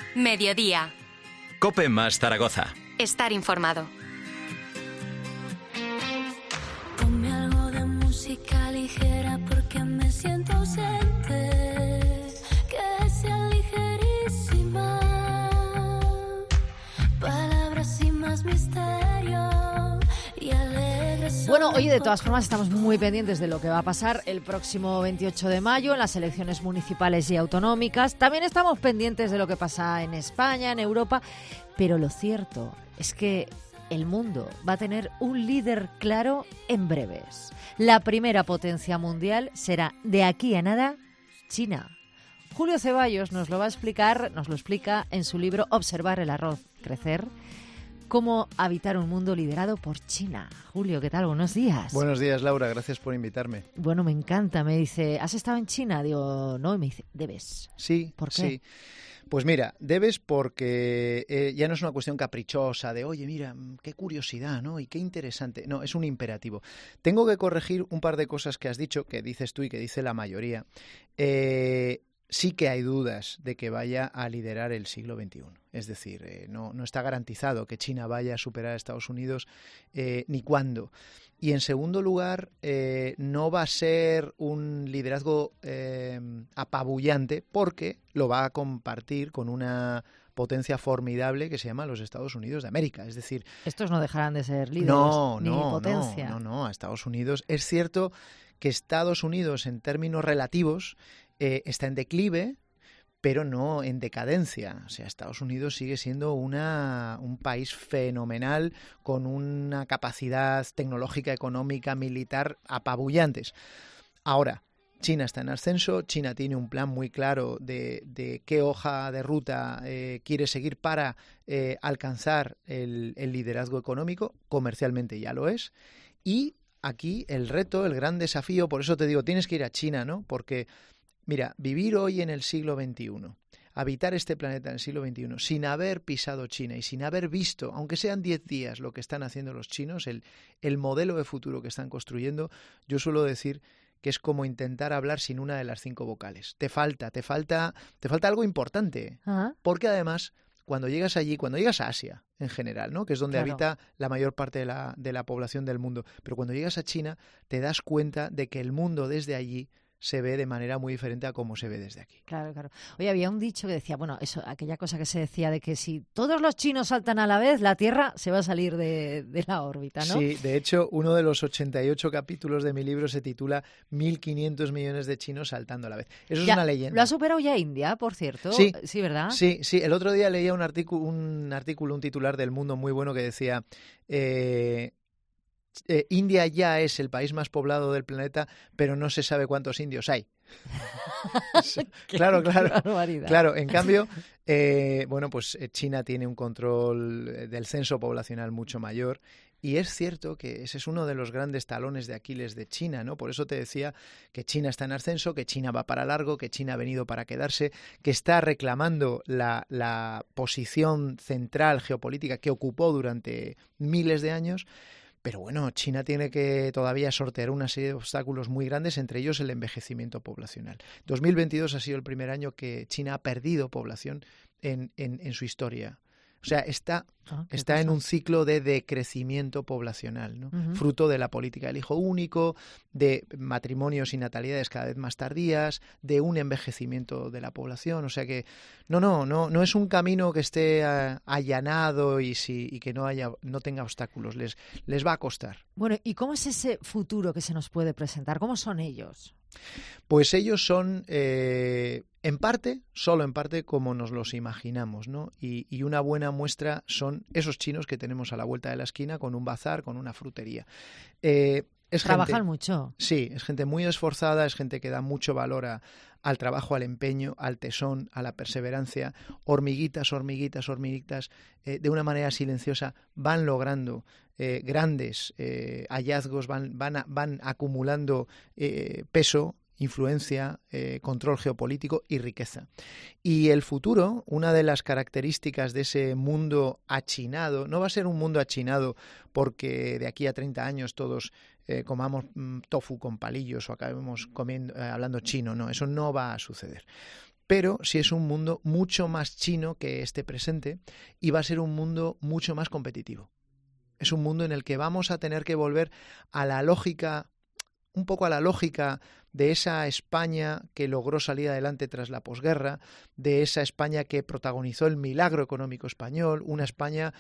Mediodía. COPE más Zaragoza. Estar informado. Ponme algo de música ligera porque me siento ausente. Que sea ligerísima. Palabras sin más misterio y alegres. Bueno, oye, de todas formas estamos muy pendientes de lo que va a pasar el próximo 28 de mayo en las elecciones municipales y autonómicas. También estamos pendientes de lo que pasa en España, en Europa, pero lo cierto es que el mundo va a tener un líder claro en breves. La primera potencia mundial será, de aquí a nada, China. Julio Ceballos nos lo explica en su libro Observar el arroz crecer, cómo habitar un mundo liderado por China. Julio, ¿qué tal? Buenos días. Buenos días, Laura. Gracias por invitarme. Bueno, me encanta. Me dice, ¿has estado en China? Digo, no. Y me dice, debes. Sí. ¿Por qué? Sí. Pues mira, debes porque ya no es una cuestión caprichosa de, oye, mira, qué curiosidad, ¿no? Y qué interesante. No, es un imperativo. Tengo que corregir un par de cosas que has dicho, que dices tú y que dice la mayoría. Sí que hay dudas de que vaya a liderar el siglo XXI. Es decir, no está garantizado que China vaya a superar a Estados Unidos ni cuándo. Y en segundo lugar, no va a ser un liderazgo apabullante porque lo va a compartir con una potencia formidable que se llama los Estados Unidos de América. Es decir, estos no dejarán de ser líderes ni potencia. No, a Estados Unidos. Es cierto que Estados Unidos, en términos relativos, está en declive, pero no en decadencia. O sea, Estados Unidos sigue siendo un país fenomenal con una capacidad tecnológica, económica, militar apabullantes. Ahora, China está en ascenso, China tiene un plan muy claro de qué hoja de ruta quiere seguir para alcanzar el liderazgo económico, comercialmente ya lo es, y aquí el reto, el gran desafío, por eso te digo, tienes que ir a China, ¿no? Porque mira, vivir hoy en el siglo XXI, habitar este planeta en el siglo XXI, sin haber pisado China y sin haber visto, aunque sean 10 días, lo que están haciendo los chinos, el modelo de futuro que están construyendo, yo suelo decir que es como intentar hablar sin una de las 5 vocales. Te falta algo importante, porque además, cuando llegas allí, cuando llegas a Asia en general, ¿no? Que es donde habita la mayor parte de la población del mundo, pero cuando llegas a China te das cuenta de que el mundo desde allí se ve de manera muy diferente a cómo se ve desde aquí. Claro. Oye, había un dicho que decía, bueno, eso, aquella cosa que se decía de que si todos los chinos saltan a la vez, la Tierra se va a salir de la órbita, ¿no? Sí, de hecho, uno de los 88 capítulos de mi libro se titula 1.500 millones de chinos saltando a la vez. Eso es una leyenda. ¿Lo ha superado ya India, por cierto? Sí, ¿verdad? Sí. El otro día leía un titular del Mundo muy bueno que decía... India ya es el país más poblado del planeta, pero no se sabe cuántos indios hay. Claro. En cambio, pues China tiene un control del censo poblacional mucho mayor. Y es cierto que ese es uno de los grandes talones de Aquiles de China, ¿no? Por eso te decía que China está en ascenso, que China va para largo, que China ha venido para quedarse, que está reclamando la posición central geopolítica que ocupó durante miles de años. Pero bueno, China tiene que todavía sortear una serie de obstáculos muy grandes, entre ellos el envejecimiento poblacional. 2022 ha sido el primer año que China ha perdido población en su historia. O sea, está en un ciclo de decrecimiento poblacional, ¿no? Uh-huh. Fruto de la política del hijo único, de matrimonios y natalidades cada vez más tardías, de un envejecimiento de la población. O sea que no es un camino que esté allanado y que no tenga obstáculos. Les va a costar. Bueno, ¿y cómo es ese futuro que se nos puede presentar? ¿Cómo son ellos? Pues ellos son, solo en parte, como nos los imaginamos, ¿no? Y una buena muestra son esos chinos que tenemos a la vuelta de la esquina con un bazar, con una frutería. Trabajan mucho. Sí, es gente muy esforzada, es gente que da mucho valor al trabajo, al empeño, al tesón, a la perseverancia. Hormiguitas, de una manera silenciosa van logrando grandes hallazgos, van acumulando peso, influencia, control geopolítico y riqueza. Y el futuro, una de las características de ese mundo achinado, no va a ser un mundo achinado porque de aquí a 30 años todos comamos tofu con palillos o acabemos hablando chino, no, eso no va a suceder. pero sí es un mundo mucho más chino que este presente y va a ser un mundo mucho más competitivo. Es un mundo en el que vamos a tener que volver a la lógica, un poco a la lógica de esa España que logró salir adelante tras la posguerra, de esa España que protagonizó el milagro económico español, una España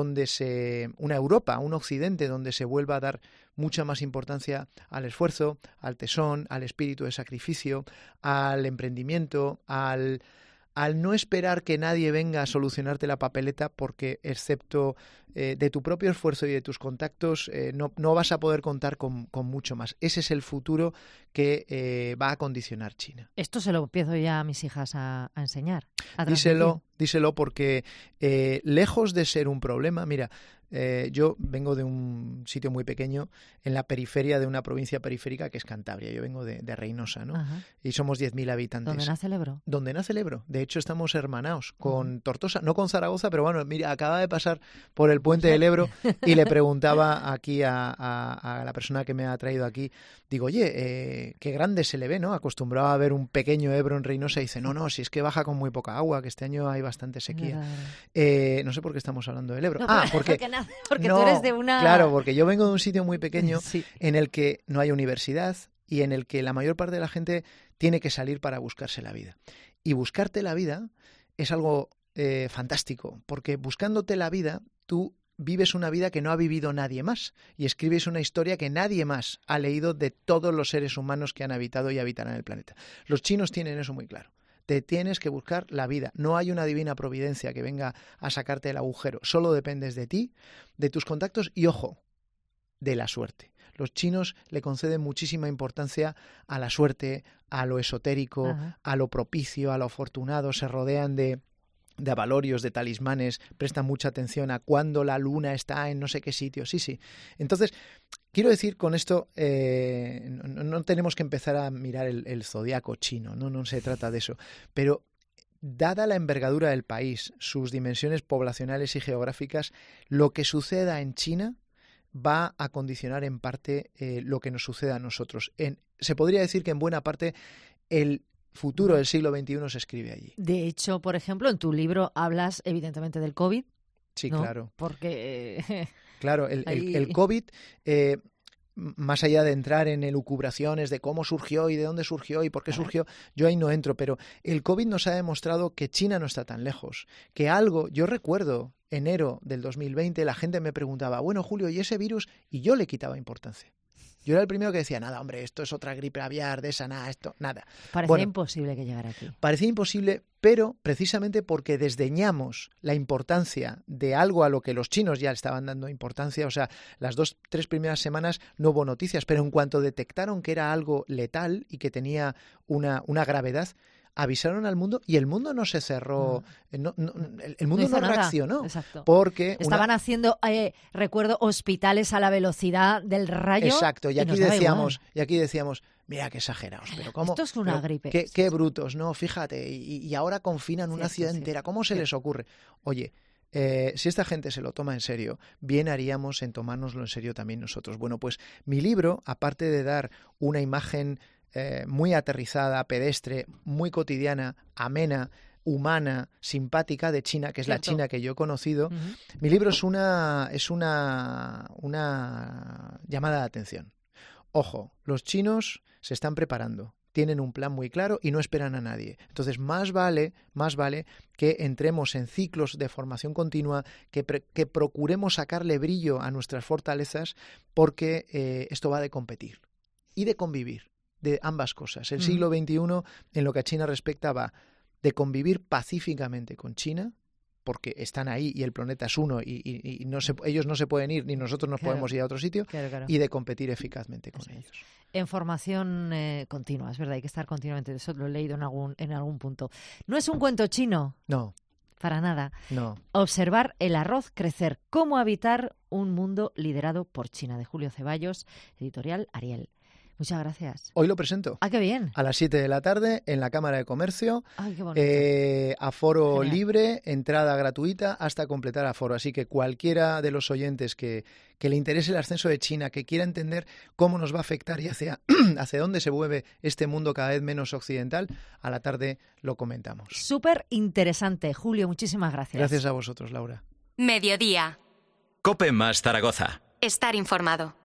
una Europa, un Occidente donde se vuelva a dar mucha más importancia al esfuerzo, al tesón, al espíritu de sacrificio, al emprendimiento, al no esperar que nadie venga a solucionarte la papeleta porque, excepto de tu propio esfuerzo y de tus contactos, no vas a poder contar con mucho más. Ese es el futuro que va a condicionar China. Esto se lo empiezo ya a mis hijas a enseñar. Díselo porque lejos de ser un problema, mira, yo vengo de un sitio muy pequeño en la periferia de una provincia periférica que es Cantabria. Yo vengo de Reynosa, ¿no? Ajá. Y somos 10.000 habitantes. ¿Dónde nace el Ebro? Donde nace el Ebro. De hecho, estamos hermanados con Tortosa, no con Zaragoza, pero bueno, mira, acaba de pasar por el puente del Ebro y le preguntaba aquí a la persona que me ha traído aquí, digo, oye, qué grande se le ve, ¿no? Acostumbrado a ver un pequeño Ebro en Reynosa y dice, no, si es que baja con muy poca agua, que este año hay bastante sequía. No sé por qué estamos hablando del Ebro. No, porque no, tú eres de una... Claro, porque yo vengo de un sitio muy pequeño sí. en el que no hay universidad y en el que la mayor parte de la gente tiene que salir para buscarse la vida. Y buscarte la vida es algo fantástico, porque buscándote la vida tú vives una vida que no ha vivido nadie más y escribes una historia que nadie más ha leído de todos los seres humanos que han habitado y habitarán el planeta. Los chinos tienen eso muy claro. Te tienes que buscar la vida. No hay una divina providencia que venga a sacarte el agujero. Solo dependes de ti, de tus contactos y, ojo, de la suerte. Los chinos le conceden muchísima importancia a la suerte, a lo esotérico, Ajá. a lo propicio, a lo afortunado. Se rodean de avalorios, de talismanes, prestan mucha atención a cuándo la luna está en no sé qué sitio. Sí. Entonces, quiero decir con esto, no tenemos que empezar a mirar el zodiaco chino, no se trata de eso, pero dada la envergadura del país, sus dimensiones poblacionales y geográficas, lo que suceda en China va a condicionar en parte lo que nos suceda a nosotros. Se podría decir que en buena parte el futuro del siglo XXI se escribe allí. De hecho, por ejemplo, en tu libro hablas evidentemente del COVID. Sí, ¿no? claro. Porque... Claro, el COVID, más allá de entrar en elucubraciones de cómo surgió y de dónde surgió y por qué surgió, yo ahí no entro, pero el COVID nos ha demostrado que China no está tan lejos, que yo recuerdo enero del 2020, la gente me preguntaba, bueno, Julio, ¿y ese virus? Y yo le quitaba importancia. Yo era el primero que decía, nada, hombre, esto es otra gripe aviar, de esa, nada, esto, nada. Parecía imposible que llegara aquí. Parecía imposible, pero precisamente porque desdeñamos la importancia de algo a lo que los chinos ya estaban dando importancia, o sea, las 2-3 primeras semanas no hubo noticias, pero en cuanto detectaron que era algo letal y que tenía una gravedad, avisaron al mundo y el mundo no se cerró, el mundo no reaccionó. Exacto. Porque estaban haciendo, recuerdo, hospitales a la velocidad del rayo. Exacto, y aquí decíamos, mira qué exagerados, pero cómo. Esto es una gripe. Qué brutos, ¿no? Fíjate, y ahora confinan una ciudad entera, ¿cómo se les ocurre? Oye, si esta gente se lo toma en serio, bien haríamos en tomárnoslo en serio también nosotros. Bueno, pues mi libro, aparte de dar una imagen muy aterrizada, pedestre, muy cotidiana, amena, humana, simpática de China, que es la China que yo he conocido, mi libro es una llamada de atención. Ojo, los chinos se están preparando, tienen un plan muy claro y no esperan a nadie. Entonces, más vale que entremos en ciclos de formación continua, que procuremos sacarle brillo a nuestras fortalezas, porque esto va de competir y de convivir, de ambas cosas. El siglo XXI, en lo que a China respecta, va de convivir pacíficamente con China, porque están ahí y el planeta es uno y ellos no se pueden ir ni nosotros nos podemos ir a otro sitio, y de competir eficazmente con ellos. En formación continua, es verdad, hay que estar continuamente, eso lo he leído en algún punto. ¿No es un cuento chino? No. Para nada. No. Observar el arroz crecer. ¿Cómo habitar un mundo liderado por China? De Julio Ceballos, editorial Ariel. Muchas gracias. Hoy lo presento. ¡Ah, qué bien! A las 7 de la tarde en la Cámara de Comercio. ¡Ay, qué bonito! Aforo Genial. libre, entrada gratuita hasta completar aforo. Así que cualquiera de los oyentes que le interese el ascenso de China, que quiera entender cómo nos va a afectar y hacia dónde se mueve este mundo cada vez menos occidental, a la tarde lo comentamos. Súper interesante. Julio, muchísimas gracias. Gracias a vosotros, Laura. Mediodía. Cope más Zaragoza. Estar informado.